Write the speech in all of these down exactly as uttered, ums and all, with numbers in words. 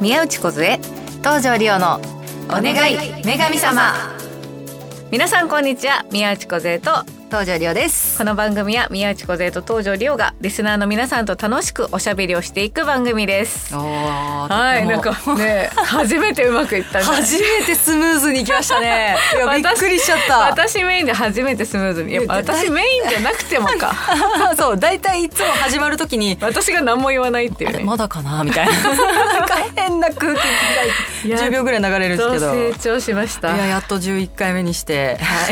宮内梢、東條理央のお願い女神様。皆さんこんにちは、宮内梢と東條理央です。 この番組は宮内梢と東條理央がリスナーの皆さんと楽しくおしゃべりをしていく番組です。はい、なんかね初めてうまくいったね初めてスムーズにいきましたね。いやびっくりしちゃった。 私メインで初めてスムーズに。やっぱ私メインじゃなくてもかそう、だいたいいつも始まるときに私が何も言わないっていうね、 まだかなみたいななんか変な空気がじゅうびょうぐらい流れるんですけど、 成長しました。 いややっとじゅういっかいめにして、はい、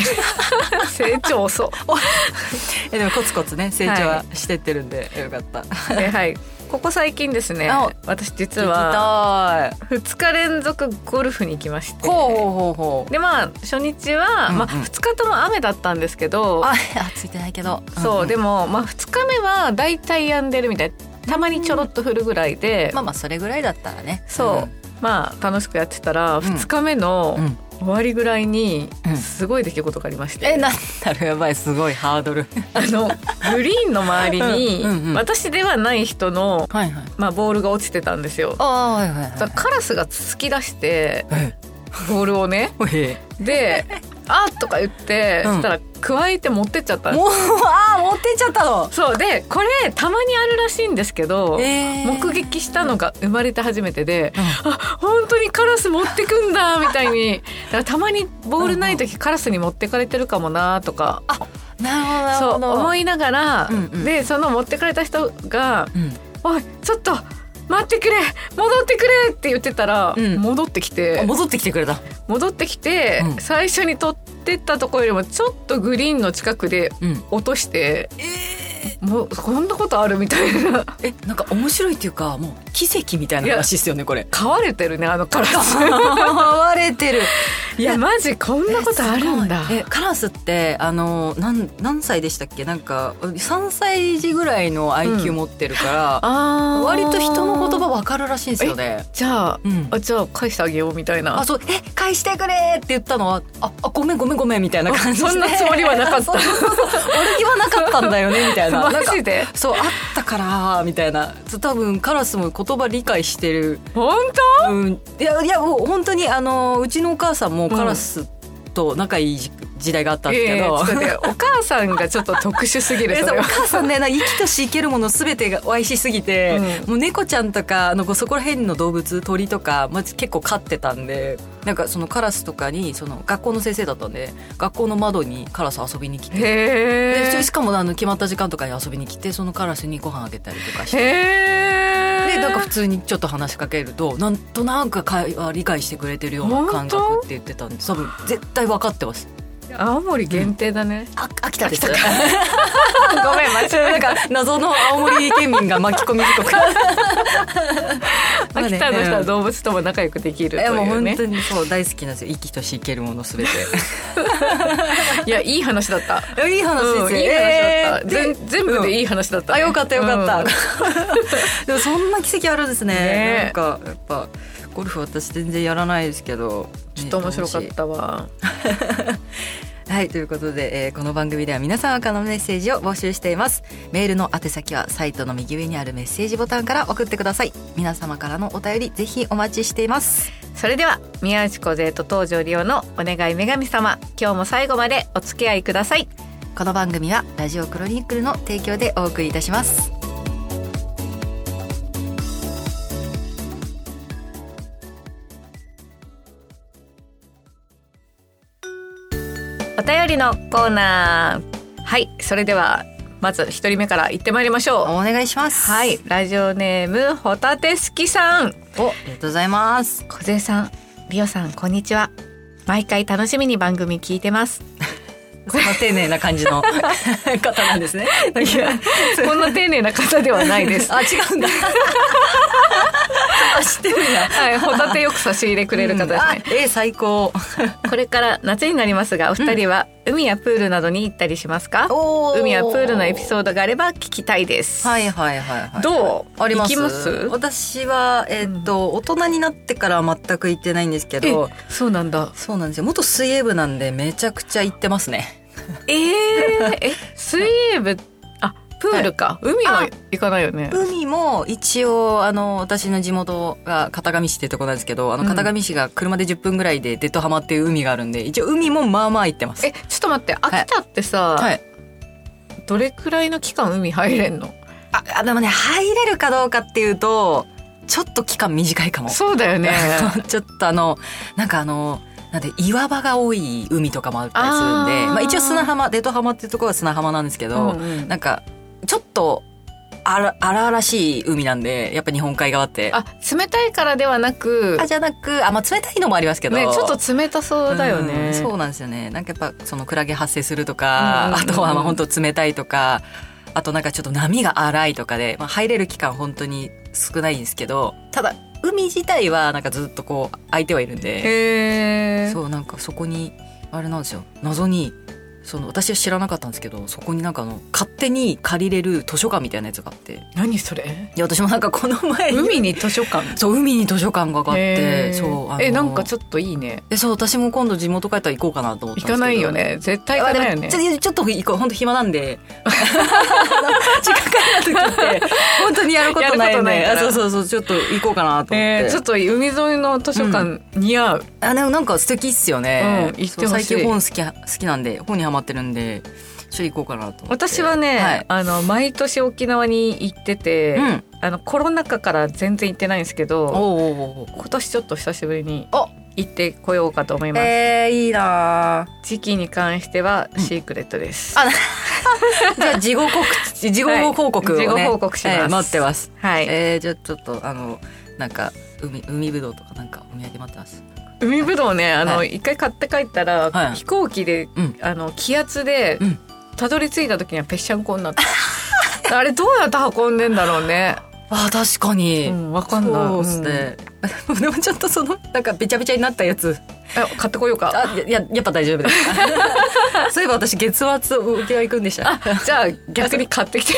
成長遅えでもコツコツね成長はしてってるんで、はい、よかったで、はい、ここ最近ですね、私実はふつか連続ゴルフに行きまして、 ほうほうほうほう。 でまあ初日は、うんうん、まあ、ふつかとも雨だったんですけど、 あついてないけど、 そう、うんうん、でも、まあ、ふつかめはだいたい止んでるみたい、たまにちょろっと降るぐらいで、 うん、まあまあそれぐらいだったらね、 そう、 うん、 まあ楽しくやってたらふつかめの、うんうん、終わりぐらいにすごい出来事がありまして、うん、 えなんだろう、やばい、すごいハードルあのグリーンの周りにうんうん、うん、私ではない人の、はいはい、まあ、ボールが落ちてたんですよ。 あ、はいはいはい、 カラスがつつき出してボールをねであーとか言って、うん、そしたら加えて持ってっちゃったんです。 もうあー持ってっちゃったの。 そうで、これたまにあるらしいんですけど、えー、目撃したのが生まれて初めてで、うん、あ本当にカラス持ってくんだみたいにだからたまにボールない時カラスに持ってかれてるかもなとか、 あなるほどなるほど、 そう思いながら、うんうん、でその持ってかれた人が、うん、おいちょっと待ってくれ戻ってくれって言ってたら、うん、戻ってきて戻ってきてくれた戻ってきて、うん、最初に取ってったところよりもちょっとグリーンの近くで落として、うん、えー、もうこんなことあるみたいなえなんか面白いっていうか、もう奇跡みたいな話ですよねこれ。 飼われてるね、あのカラス飼われてる。 いやマジこんなことあるんだ。 えカラスってあの 何, 何歳でしたっけ、なんかさんさい児ぐらいの アイキュー 持ってるから、うん、あ割と人の言葉分かるらしいんですよね。 じゃあ、うん、あじゃあ返してあげようみたいな。 あそうえ返してくれって言ったのは あ, あごめんごめんごめんみたいな感じで、 そんなつもりはなかった。そうそうそう悪気はなかったんだよねみたいな。 マジでそうあったからみたいな。多分カラスも言葉理解してる。 本当、 うん、いやいやもう本当にあのうちのお母さんもカラスと仲いい時代があったんですけど、 うんえー、お母さんがちょっと特殊すぎる。それはお母さんね、生きとし生けるもの全てがお愛しすぎて、うん、もう猫ちゃんとかあのそこら辺の動物鳥とか、まあ、結構飼ってたんで、なんかそのカラスとかにその学校の先生だったんで学校の窓にカラス遊びに来て、 へでしかもあの決まった時間とかに遊びに来てそのカラスにご飯あげたりとかして、 へでなんか普通にちょっと話しかけるとなんとなく会話理解してくれてるような感覚って言ってたんで、多分絶対分かってます。 青森限定だね、 うん、あ秋田ですごめん間違えた。 なんか謎の青森県民が巻き込み事故秋田の人は動物とも仲良くできるというね。 いやもう本当にそう大好きなんですよ。生きとし生けるものすべていやいい話だった。 いい話ですよ、うん、 いい話だった、えー、全部でいい話だった、ね、 あよかったよかった、うん、でもそんな奇跡あるんですね。ねなんかやっぱゴルフ私全然やらないですけど、 ちょっと面白かったわはいということで、えー、この番組では皆様からのメッセージを募集しています。メールの宛先はサイトの右上にあるメッセージボタンから送ってください。皆様からのお便りぜひお待ちしています。 それでは宮内梢と東條理央のお願い女神様、今日も最後までお付き合いください。 この番組はラジオクロニクルの提供でお送りいたします。 お便りのコーナー。はい、それではまず一人目から行ってまいりましょう。 お願いします。 はい、ラジオネームホタテ好きさん。 お、ありがとうございます。 梢さん、リオさん、こんにちは。毎回楽しみに番組聞いてます。 こんな丁寧な感じの方なんですね。 いやこんな丁寧な方ではないです。 あ、違うんだ。あ、知ってるんだ。 はい、ホタテよく差し入れくれる方ですね。 うん、えー、最高。 これから夏になりますが、お二人は海やプールなどに行ったりしますか？うん、海やプールのエピソードがあれば聞きたいです。 はいはいはいはい。 どう？ あります？ 行きます？ 私はえー、っと、うん、大人になってからは全く行ってないんですけど。 そうなんだ。 そうなんですよ。元水泳部なんでめちゃくちゃ行ってますね。 えー、え水泳部、あ、 プールか、はい、海は行かないよね。 海も一応あの私の地元が片上市ってとこなんですけど、あの片上市が車でじゅっぷんぐらいで出戸浜っていう海があるんで、一応海もまあまあ行ってます。 え、ちょっと待って、秋田ってさ、はいはい、どれくらいの期間海入れんの？ あ、でもね、入れるかどうかっていうとちょっと期間短いかも。 そうだよねちょっとあのなんかあのなんで岩場が多い海とかもあったりするんで、まあ、一応砂浜、出戸浜っていうところは砂浜なんですけど、うんうん、なんかちょっと荒々しい海なんで、やっぱ日本海側って。 あ、冷たいからではなく。 あ、じゃなく、あ、まあ冷たいのもありますけど。 ね、ちょっと冷たそうだよね。 うん、そうなんですよね。なんかやっぱそのクラゲ発生するとか、うんうんうん、あとはまあ本当冷たいとか、あとなんかちょっと波が荒いとかで、まあ、入れる期間本当に少ないんですけど、ただ海自体はなんかずっとこう空いてはいるんで、 へー、 そう、なんかそこにあれなんですよ、謎にその私は知らなかったんですけど、そこになんかあの勝手に借りれる図書館みたいなやつがあって。 何それ？ いや、私もなんかこの前海に図書館そう、海に図書館があって、そう、あのえ、なんかちょっといいね。 え、そう、私も今度地元帰ったら行こうかなと思ったんですけど。 行かないよね、絶対行かないよね。 ちょ、ちょっと行こう、本当暇なんで時間かかる時って本当にやることないんで、そうそうそう、ちょっと行こうかなと思って、 えー、ちょっと海沿いの図書館似合う、うん、 あ、でもなんか素敵っすよね、 うん、行ってほしい。 最近本好き、好きなんで、本にハマってるんでちょっと行こうかなと思って。 私はね、はい、あの毎年沖縄に行ってて、うん、あのコロナ禍から全然行ってないんですけど、おうおうおう、今年ちょっと久しぶりに行ってこようかと思います。 えー、いいな。 時期に関してはシークレットです、 うん、あじゃあ事後告知、事後報告をね、 はい、事後報告します、 えー、待ってます。 はい、 えー、じゃあちょっとあのなんか 海, 海ぶどうとかなんかお土産待ってます。 海ぶどうね、あの、はい、一回買って帰ったら、 はい、 飛行機で、うん、あの気圧で、うん、たどり着いた時にはぺっしゃんこになったあれどうやって運んでんだろうね。 あ、確かに、 うん、分かんない。 そうですね、うん、でもちょっとそのなんかべちゃべちゃになったやつ買ってこようか。 あ、や, やっぱ大丈夫ですそういえば私月末沖縄行くんでした。 あ、じゃあ逆に買ってきて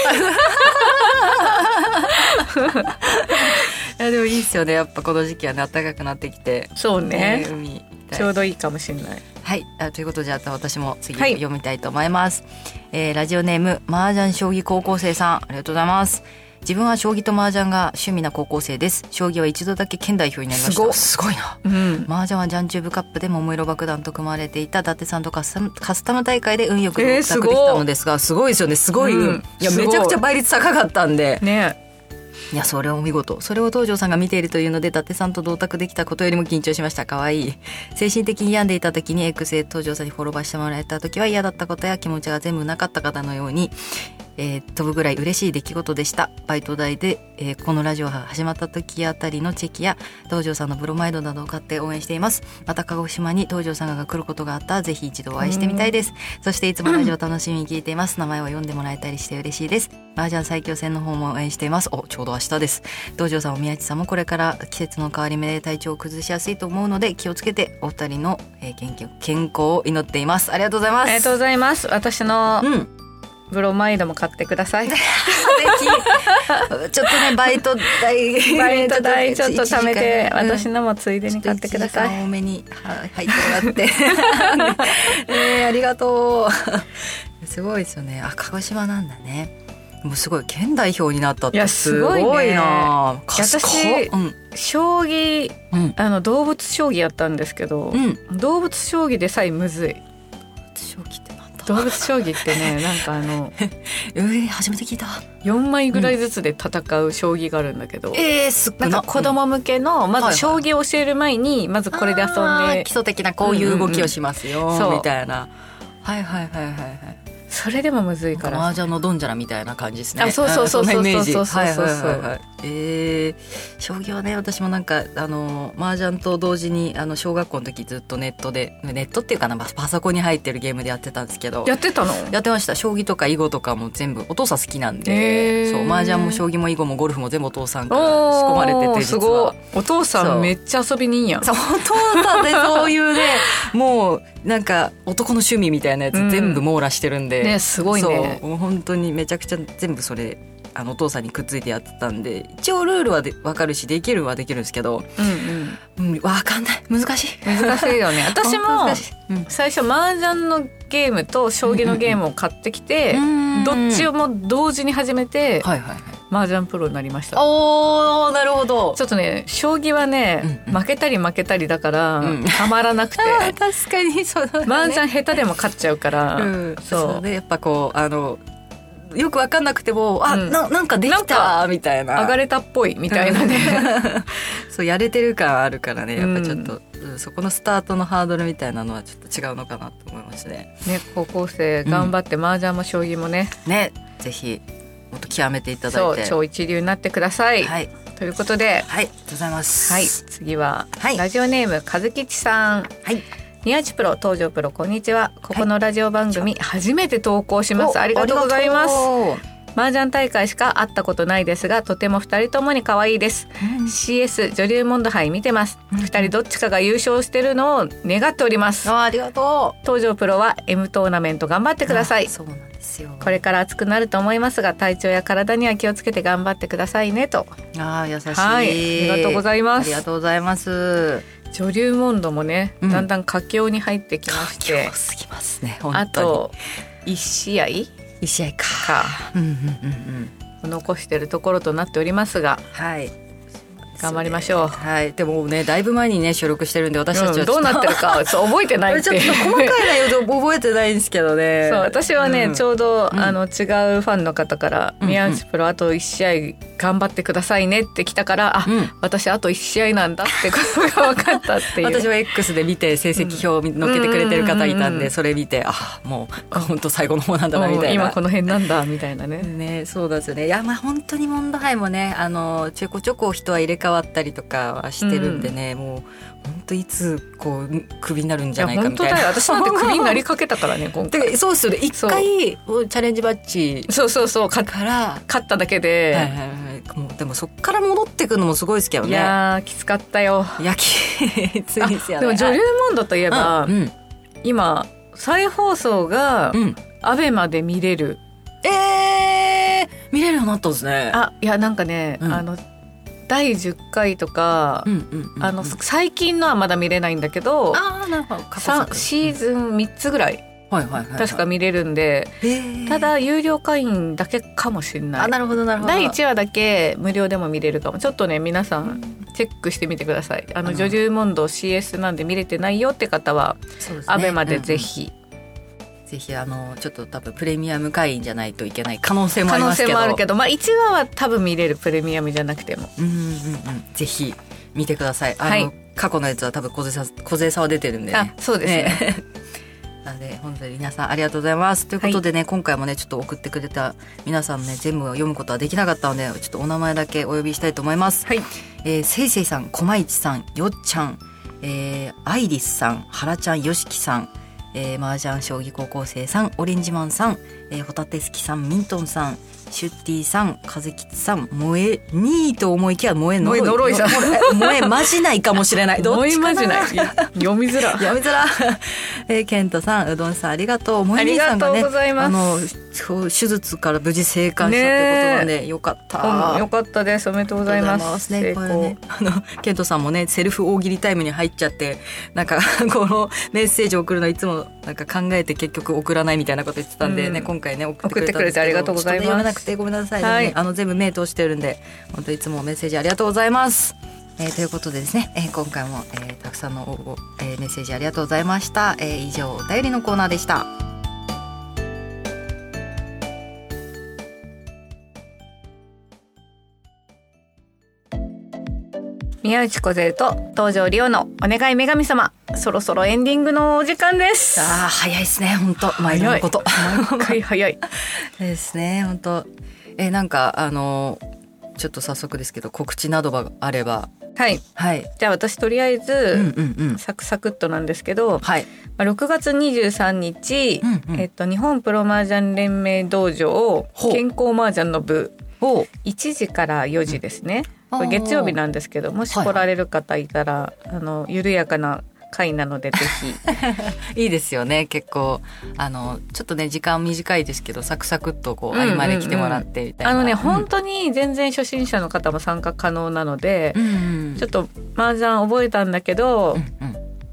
いやでもいいですよね、やっぱこの時期はね、暖かくなってきて。 そうね、 えー、海ちょうどいいかもしれない。 はい、あ、ということで、あと私も次読みたいと思います、はい。えー、ラジオネーム麻雀将棋高校生さん、ありがとうございます。自分は将棋と麻雀が趣味な高校生です。将棋は一度だけ県代表になりました。すごいな、うん、麻雀はジャンチューブカップで桃色爆弾と組まれていた伊達さんとカスタム、カスタム大会で運よく獲得できたのですが、すごいですよね、すごい運、うん、いやめちゃくちゃ倍率高かったんでね。 いや、それはお見事。それを東條さんが見ているというので、伊達さんと同卓できたことよりも緊張しました。かわいい。精神的に病んでいた時に X で東條さんにフォローバーしてもらえた時は、嫌だったことや気持ちが全部なかった方のように、えー、飛ぶぐらい嬉しい出来事でした。バイト代で、えー、このラジオが始まった時あたりのチェキや東條さんのブロマイドなどを買って応援しています。また鹿児島に東條さんが来ることがあったらぜひ一度お会いしてみたいです。そしていつもラジオ楽しみに聞いています。名前を読んでもらえたりして嬉しいです。麻雀最強戦の方も応援しています。お、ちょうど明日です。東條さん、お宮地さんもこれから季節の変わり目で体調を崩しやすいと思うので気をつけて、お二人の、えー、健, 健康を祈っています。ありがとうございます。 ありがとうございます。私の、うんブロマイドも買ってください。ぜひちょっとね、バイト代バイト代ちょっと貯めて、うん、私のもついでに買ってください。いちじかん多めに入ってもらって、えー、ありがとうすごいですよね。あ、鹿児島なんだね。もうすごい県代表になったってすごいな。いや、 すごいね。私、うん、将棋、うん、あの動物将棋やったんですけど、うん、動物将棋でさえむずい。 将棋って動物将棋ってね、なんかあのえー、初めて聞いた。 よんまいぐらいずつで戦う将棋があるんだけど、うん、 えー、すっごいなんか子供向けの、まず将棋を教える前にまずこれで遊んで、 基礎的なこういう動きをしますよ、うんうんうん、みたいな。はいはいはいはいはい。 それでもむずいから。 麻雀のドンジャラみたいな感じですね。 あ、そうそうそうそうそうそうそうそうそう。 えー、将棋はね、私もなんかあの麻雀と同時にあの小学校の時ずっとネットでネットっていうかな、パソコンに入ってるゲームでやってたんですけど。 やってたの？ やってました。将棋とか囲碁とかも全部お父さん好きなんで、そう麻雀も将棋も囲碁もゴルフも全部お父さんから仕込まれてて、実はすごい。 お父さんめっちゃ遊びにいいやん。 そう、お父さんでそういうねもうなんか男の趣味みたいなやつ全部網羅してるんで、うん、 ね、すごいね。 そう、もう本当にめちゃくちゃ全部それあのお父さんにくっついてやってたんで、一応ルールはで分かるしできるはできるんですけど、うんうん、分かんない、難しい難しいよね。私も最初麻雀のゲームと将棋のゲームを買ってきて、うんうん、どっちをも同時に始めて、はいはいはい、麻雀プロになりました。 おー、なるほど。 ちょっとね将棋はね、うんうん、負けたり負けたりだから、うん、たまらなくて確かにそうだね。 麻雀下手でも勝っちゃうから、うん、 そうそうね、やっぱこうあのよく分かんなくても、あ、うん、な, なんかできたみたいな、 上がれたっぽいみたいなねそうやれてる感あるからね、やっぱちょっと、うん、そこのスタートのハードルみたいなのはちょっと違うのかなと思いますね。 ね、高校生頑張って、うん、麻雀も将棋もねね、ぜひもっと極めていただいて、 そう超一流になってください、はい、ということで、 はい、ありがとうございます。 はい、次は、はい、ラジオネーム和吉さん、はい、宮内プロ、東條プロ、こんにちは。ここのラジオ番組、はい、初めて投稿します。ありがとうございます。麻雀大会しか会ったことないですが、とてもふたりともに可愛いです、うん、シーエス 女流モンド杯見てます、うん、ふたりどっちかが優勝してるのを願っております。 あ、ありがとう。 東條プロは M トーナメント頑張ってください。 そうなんですよ。 これから暑くなると思いますが、体調や体には気をつけて頑張ってくださいねと。 あ、優しい、 はい、ありがとうございます。 ありがとうございます。 女流モンドもね、うん、だんだん佳境に入ってきまして、 佳境すぎますね、本当に。 あといち試合いち試合かか、うんうんうんうん、残しているところとなっておりますが、 はい、 頑張りましょう。 はい、でもねだいぶ前にね収録してるんで、私たちは、うん、 どうなってるかそう覚えてないってちょっと細かい内容覚えてないんですけどね。 そう、私はね、うん、ちょうど、うん、あの違うファンの方から、うん、宮内プロあといち試合頑張ってくださいねって来たから、あ、うん、私あといち試合なんだってことが分かったっていう私は X で見て成績表を載っけてくれてる方いたんで、それ見て、あ、もう本当最後の方なんだなみたいな、 今この辺なんだみたいなね。 ね、そうですよね。いや、まあ本当にモンド杯もね、あのちょこちょこ人は入れ替わったりとかはしてるんでね、うん、もう本当いつこうクビになるんじゃないかみたいな。いや本当だよ、 私なんてクビになりかけたからね今回。 そうですよね、一回チャレンジバッジそうそうそうかから勝っただけで、はいはいはい、 もうでもそっから戻ってくるのもすごいですけどね。 いやきつかったよ。 いやきついですよね。 でも女流モンドといえば、うん、今再放送がアベマで見れる、 うん、えー、見れるようになったんですね。 あ、いやなんかね、うん、あのだいじゅっかいとか、うんうんうんうん、あの最近のはまだ見れないんだけど、 あ、なるほど、 シーズンみっつぐらい、はいはいはいはい、確か見れるんで、ただ有料会員だけかもしれない。 あ、なるほどなるほど。 だいいちわだけ無料でも見れるかも。ちょっとね皆さんチェックしてみてください。あの女流モンド シーエス なんで見れてないよって方は、ね、アベマでぜひ、 うん、ぜひあのちょっと多分プレミアム会員じゃないといけない可能性もありますけど、 可能性もあるけど、まあ、いちわは多分見れる、プレミアムじゃなくても、 うんうんうん、ぜひ見てください。あの、はい、過去のやつは多分小勢さ小勢差は出てるんで、ね、 あ、そうですね、ねなので本当に皆さんありがとうございます。ということでね、はい、今回もねちょっと送ってくれた皆さんね全部読むことはできなかったので、ちょっとお名前だけお呼びしたいと思います。はい、えー、せいせいさん、こまいちさん、よっちゃん、えー、アイリスさん、はらちゃん、よしきさん、えー、麻雀将棋高校生さん、オレンジマンさん、えー、ホタテ好きさん、ミントンさん、シュッティさん、カズキツさん、萌えにいと思いきや萌えのろい、 のろいさん、 萌えまじないかもしれない。 どっちかな、萌えまじない読みづら読みづらえー、ケントさん、うどんさん、ありがとう。萌え兄さんがね、あの手術から無事生還したってことなんで、ね、よかった、 うん、よかったです。おめでとうございます。 ね、これね、あのケントさんもねセルフ大喜利タイムに入っちゃって、なんかこのメッセージ送るのいつもなんか考えて結局送らないみたいなこと言ってたんでね、うん、今回ね送ってくれたんですけど、送ってくれてありがとうございます。読めなくてごめんなさいね、はい、あの全部目通してるんで本当いつもメッセージありがとうございます。えー、ということでですね、えー、今回も、えー、たくさんの応募、えー、メッセージありがとうございました。えー、以上お便りのコーナーでした。 宮内梢と東條リオのお願い女神様、そろそろエンディングのお時間です。 あー早いですね、本当毎度のこと毎回早いですね、本当。えー、なんかあのちょっと早速ですけど告知などがあれば。 はい、はい、じゃあ私とりあえず、うんうんうん、サクサクっとなんですけど、はい、まあ、ろくがつにじゅうさんにち、うんうん、えっと、日本プロ麻雀連盟道場健康麻雀の部いちじからよじですね、うん、これ月曜日なんですけど、もし来られる方いたら、はい、あの緩やかな回なのでぜひいいですよね。結構あのちょっとね時間短いですけどサクサクっとこう合間で来てもらってみたいな、 うんうんうん、あのね、うん、本当に全然初心者の方も参加可能なので、うんうん、ちょっと麻雀覚えたんだけど、うんうん、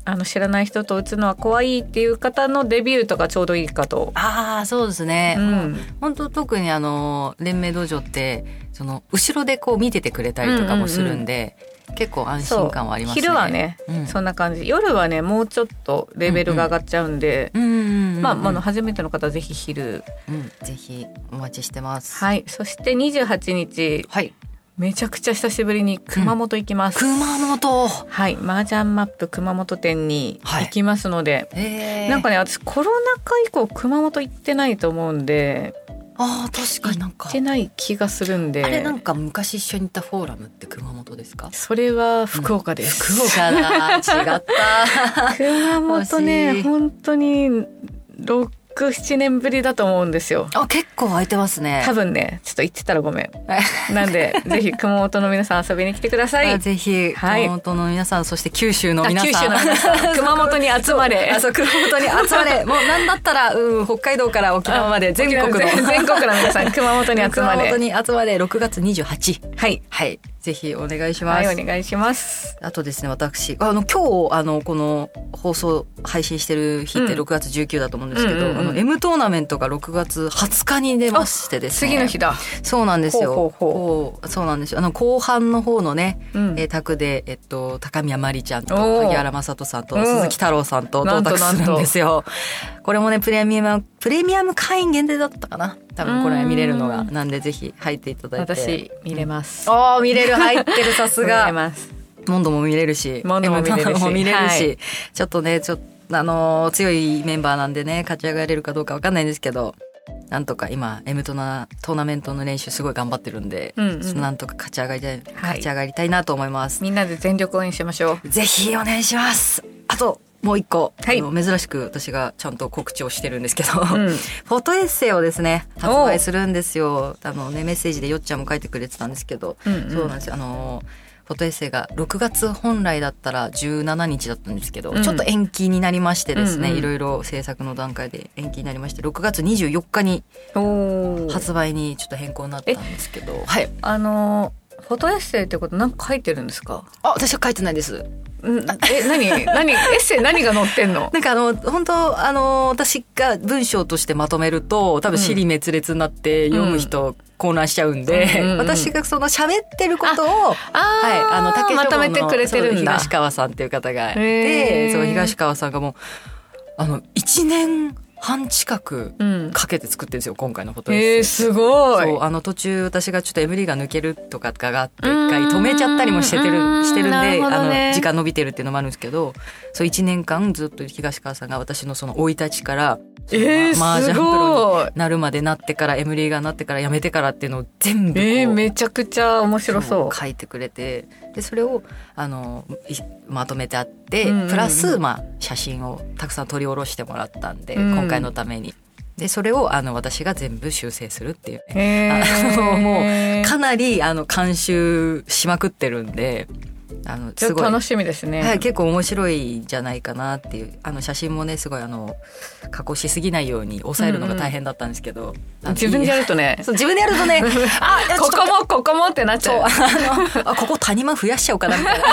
あの知らない人と打つのは怖いっていう方のデビューとかちょうどいいかと。 ああそうですね、 うん、 本当特にあの連盟道場ってその後ろでこう見ててくれたりとかもするんで、うんうんうん、結構安心感はありますね。 昼はね、うん、そんな感じ。夜はねもうちょっとレベルが上がっちゃうんで、まああの初めての方はぜひ昼、 うん、ぜひお待ちしてます。 はい。そしてにじゅうはちにち、はい、めちゃくちゃ久しぶりに熊本行きます、 うん、熊本、 はい、麻雀マップ熊本店に行きますので、はい、なんかね私コロナ禍以降熊本行ってないと思うんで、 あ確かになんか行ってない気がするんで。 あれなんか昔一緒に行ったフォーラムって熊本ですか？ それは福岡です、 うん、福岡だ違った熊本ね本当にろく、ななねんぶりだと思うんですよ。 あ結構空いてますね。 多分ねちょっと行ってたらごめんなんでぜひ熊本の皆さん遊びに来てください。 ぜひ熊本の皆さん、はい、そして九州の皆さん、九州の皆さん熊本に集まれあそう熊本に集まれもうなんだったら、うん、北海道から沖縄まで全国の全国の皆さん熊本に集まれ熊本に集まれろくがつにじゅうはちはいはいぜひお願いします。 はいお願いします。 あとですね私あの今日あのこの放送配信してる日ってろくがつじゅうくにちだと思うんですけど、うんうんうんうん、あの M トーナメントがろくがつはつかに出ましてですね。 次の日だ。 そうなんですよ。 ほうほうほうそうなんですよ。あの後半の方のね、うん、えー、卓でえっと高宮真理ちゃんと萩原正人さんと鈴木太郎さんと到達するんですよ。これもねプレミアムプレミアム会員限定だったかな。多分これ見れるのがなんでぜひ入っていただいて。 私見れます。 うん、ああ見れる入ってるさすが。 見れます。 モンドも見れるし、 モンドも見れるし、 見れるし、 はい、 ちょっとねちょっとあのー、強いメンバーなんでね勝ち上がれるかどうかわかんないんですけど。なんとか今 M トナトーナメントの練習すごい頑張ってるんで、うんうん、なんとか勝ち上がりたい、勝ち上がりたいなと思います。 みんなで全力応援しましょう。ぜひお願いします。あともう一個、はい、あの珍しく私がちゃんと告知をしてるんですけど、うん、フォトエッセイをですね発売するんですよ。あのねメッセージでよっちゃんも書いてくれてたんですけど、うんうん、そうなんですよ。あのフォトエッセイがろくがつ本来だったらじゅうしちにちだったんですけど、うん、ちょっと延期になりましてですね、うんうん、いろいろ制作の段階で延期になりましてろくがつにじゅうよっかに発売にちょっと変更になったんですけど、はい、 あのフォトエッセイってこと何か書いてるんですか？ あ私は書いてないです。 え何何エッセイ何が載ってんの？ なんかあの本当あの私が文章としてまとめると多分支離滅裂になって読む人、うん混乱しちゃうんで、うんうんうん、私がその喋ってることをはいあの竹書房の東川さんっていう方がいて、その東川さんがもうあのいちねんはん近くかけて作ってるんですよ、うん、今回のフォトエッセイ。 えー、すごい。 そうあの途中私がちょっと エムディー が抜けるとかがあって一回止めちゃったりもしててるしてるんで、ね、あの時間伸びてるっていうのもあるんですけど、そういちねんかんずっと東川さんが私のその生い立ちからえー、 マージャンプロになるまでなってからエムリーがなってから辞めてからっていうのを全部えー、めちゃくちゃ面白そう書いてくれて、でそれをあのまとめてあって、うんうんうん、プラス、まあ、写真をたくさん撮り下ろしてもらったんで、うん、今回のためにでそれをあの私が全部修正するっていう、ね、あのもうかなりあの監修しまくってるんであのすごい楽しみですね、 はい、結構面白いんじゃないかなっていう。あの写真もねすごいあの加工しすぎないように抑えるのが大変だったんですけど、 うんうん、自分でやるとねそう自分でやるとねあここもここもってなっちゃう。 そうあのあここ谷間増やしちゃおうかなみたいな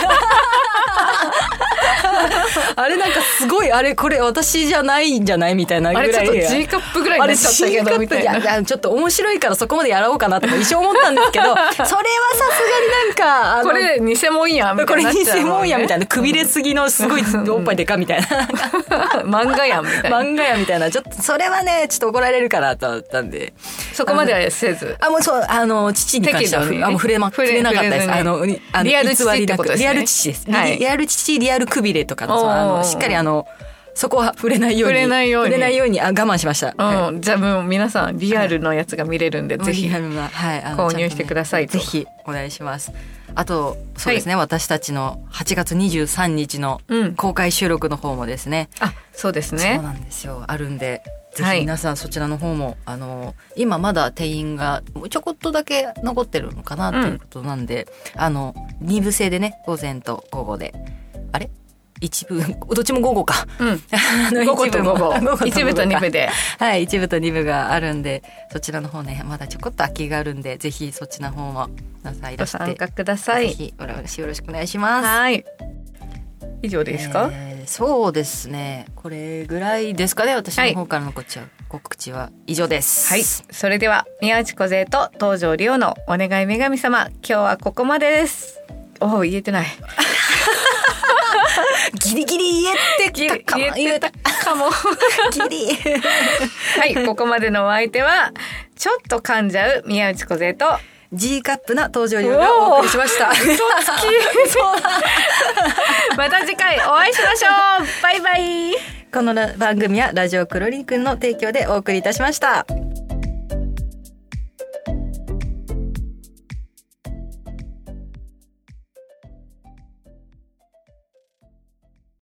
あれなんかすごいあれこれ私じゃないんじゃないみたいなぐらい、 あれちょっと G カップぐらいになっちゃったけどみたいな、 いやちょっと面白いからそこまでやろうかなとか一生思ったんですけどそれはさすがになんかあのこれ偽物やみたいな、 これ偽物やみたいな、くびれすぎのすごいおっぱいでかみたいな漫画やんみたいな漫画やみたいな、ちょっとそれはねちょっと怒られるからと思ったんでそこまではせず、 あもうそうあの父に関しては、ね、あもう触れま触れなかったです。あのあのリアル父ってことですね。 リアル父です、はい、リアル父リアルくびれとかの、そのあのしっかりあのそこは触れないように触れないように触れないようにあ我慢しました、 うんはい、じゃあもう皆さんリアルのやつが見れるんで、はい、ぜひ購入してください、 はい、ぜひお願いします。あとそうですね、はい、私たちのはちがつにじゅうさんにちの公開収録の方もですね、 うん、あそうですねそうなんですよあるんでぜひ皆さんそちらの方も、はい、あの今まだ定員がちょこっとだけ残ってるのかなということなんで、うん、あのに部制でね午前と午後であれ一部どっちも午後か、 うん、午後と午後一部と二部ではい一部と二部があるんでそちらの方ねまだちょこっと空きがあるんでぜひそっちの方も皆さんいらしてご参加ください。 ぜひよろしくお願いします。 はい以上ですか？ えー、そうですね、これぐらいですかね。私の方からのこっちは、はい、告知は以上です。 はい、それでは宮内梢と東條理央のお願い女神様、今日はここまでです。おお、言えてないギリギリ言えてたかも言えたかもギリはい、ここまでのお相手はちょっと噛んじゃう宮内梢と G カップな登場料がお送りしました。 嘘つきまた次回お会いしましょう。バイバイ。 この番組はラジオクロリンくんの提供でお送りいたしました。